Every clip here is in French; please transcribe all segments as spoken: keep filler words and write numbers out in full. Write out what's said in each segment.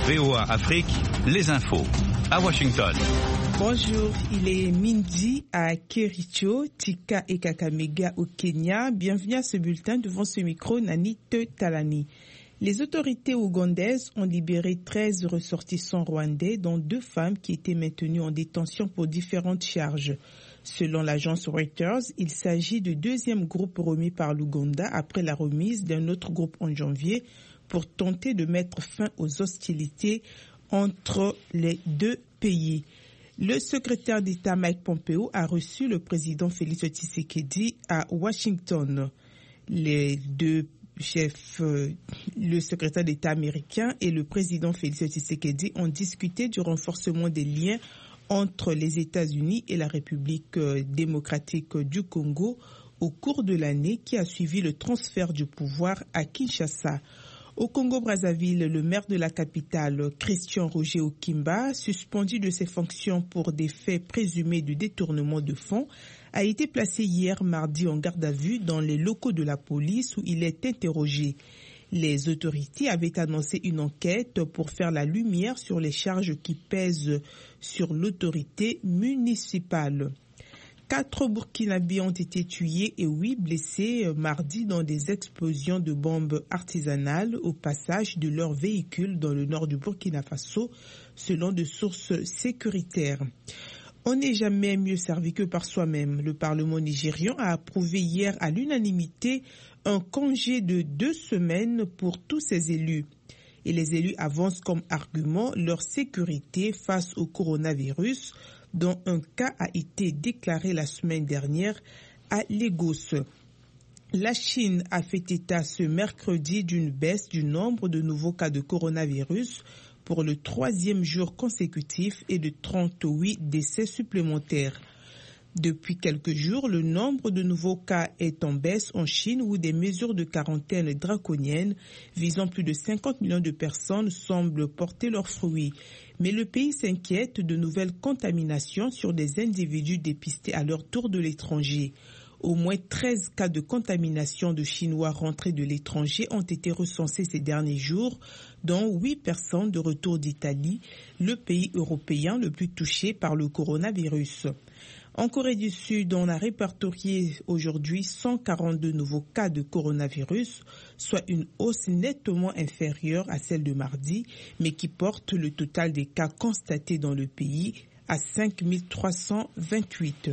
V O A Afrique, les infos. À Washington. Bonjour, il est midi à Kericho, Thika et Kakamega au Kenya. Bienvenue à ce bulletin devant ce micro, Nanit Talani. Les autorités ougandaises ont libéré treize ressortissants rwandais, dont deux femmes qui étaient maintenues en détention pour différentes charges. Selon l'agence Reuters, il s'agit du deuxième groupe remis par l'Ouganda après la remise d'un autre groupe en janvier pour tenter de mettre fin aux hostilités entre les deux pays. Le secrétaire d'État Mike Pompeo a reçu le président Félix Tshisekedi à Washington. Les deux chefs, le secrétaire d'État américain et le président Félix Tshisekedi ont discuté du renforcement des liens entre les États-Unis et la République démocratique du Congo au cours de l'année qui a suivi le transfert du pouvoir à Kinshasa. Au Congo-Brazzaville, le maire de la capitale, Christian Roger Okimba, suspendu de ses fonctions pour des faits présumés de détournement de fonds, a été placé hier mardi en garde à vue dans les locaux de la police où il est interrogé. Les autorités avaient annoncé une enquête pour faire la lumière sur les charges qui pèsent sur l'autorité municipale. Quatre Burkinabés ont été tués et huit blessés mardi dans des explosions de bombes artisanales au passage de leur véhicule dans le nord du Burkina Faso, selon des sources sécuritaires. On n'est jamais mieux servi que par soi-même. Le Parlement nigérian a approuvé hier à l'unanimité un congé de deux semaines pour tous ses élus. Et les élus avancent comme argument leur sécurité face au coronavirus, dont un cas a été déclaré la semaine dernière à Lagos. La Chine a fait état ce mercredi d'une baisse du nombre de nouveaux cas de coronavirus pour le troisième jour consécutif et de trente-huit décès supplémentaires. Depuis quelques jours, le nombre de nouveaux cas est en baisse en Chine où des mesures de quarantaine draconiennes visant plus de cinquante millions de personnes semblent porter leurs fruits. Mais le pays s'inquiète de nouvelles contaminations sur des individus dépistés à leur tour de l'étranger. Au moins treize cas de contamination de Chinois rentrés de l'étranger ont été recensés ces derniers jours, dont huit personnes de retour d'Italie, le pays européen le plus touché par le coronavirus. En Corée du Sud, on a répertorié aujourd'hui cent quarante-deux nouveaux cas de coronavirus, soit une hausse nettement inférieure à celle de mardi, mais qui porte le total des cas constatés dans le pays à cinq mille trois cent vingt-huit.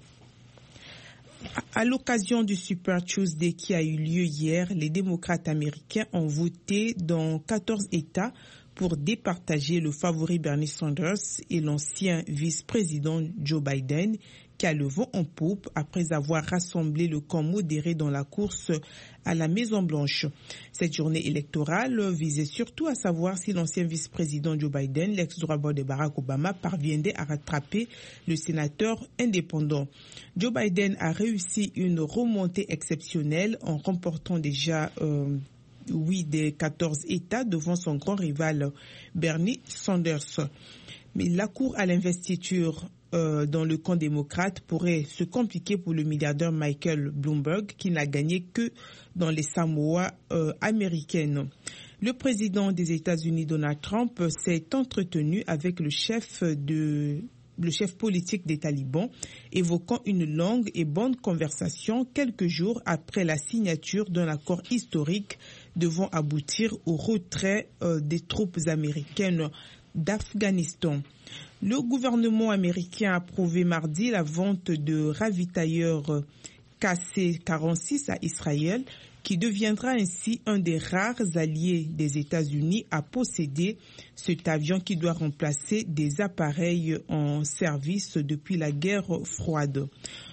À l'occasion du Super Tuesday qui a eu lieu hier, les démocrates américains ont voté dans quatorze États pour départager le favori Bernie Sanders et l'ancien vice-président Joe Biden, qui a le vent en poupe après avoir rassemblé le camp modéré dans la course à la Maison-Blanche. Cette journée électorale visait surtout à savoir si l'ancien vice-président Joe Biden, l'ex-droit de Barack Obama, parviendrait à rattraper le sénateur indépendant. Joe Biden a réussi une remontée exceptionnelle en remportant déjà euh, huit des quatorze États devant son grand rival Bernie Sanders. Mais la cour à l'investiture euh, dans le camp démocrate pourrait se compliquer pour le milliardaire Michael Bloomberg qui n'a gagné que dans les Samoa euh, américaines. Le président des États-Unis, Donald Trump, s'est entretenu avec le chef de le chef politique des talibans, évoquant une longue et bonne conversation quelques jours après la signature d'un accord historique devant aboutir au retrait euh, des troupes américaines d'Afghanistan. Le gouvernement américain a approuvé mardi la vente de ravitailleurs K C quarante-six à Israël, qui deviendra ainsi un des rares alliés des États-Unis à posséder cet avion qui doit remplacer des appareils en service depuis la guerre froide.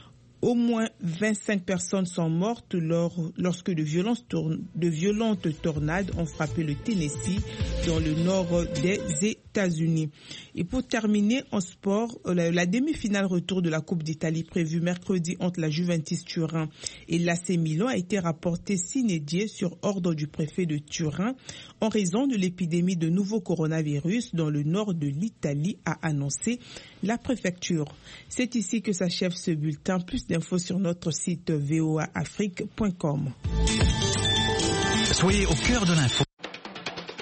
Au moins vingt-cinq personnes sont mortes lors, lorsque de violentes, tourn- de violentes tornades ont frappé le Tennessee dans le nord des États-Unis. Et pour terminer en sport, la, la demi-finale retour de la Coupe d'Italie prévue mercredi entre la Juventus Turin et l'A C Milan a été rapportée sine die sur ordre du préfet de Turin en raison de l'épidémie de nouveau coronavirus dans le nord de l'Italie, a annoncé la préfecture. C'est ici que s'achève ce bulletin. Plus d'infos sur notre site v o a afrique point com. Soyez au cœur de l'info.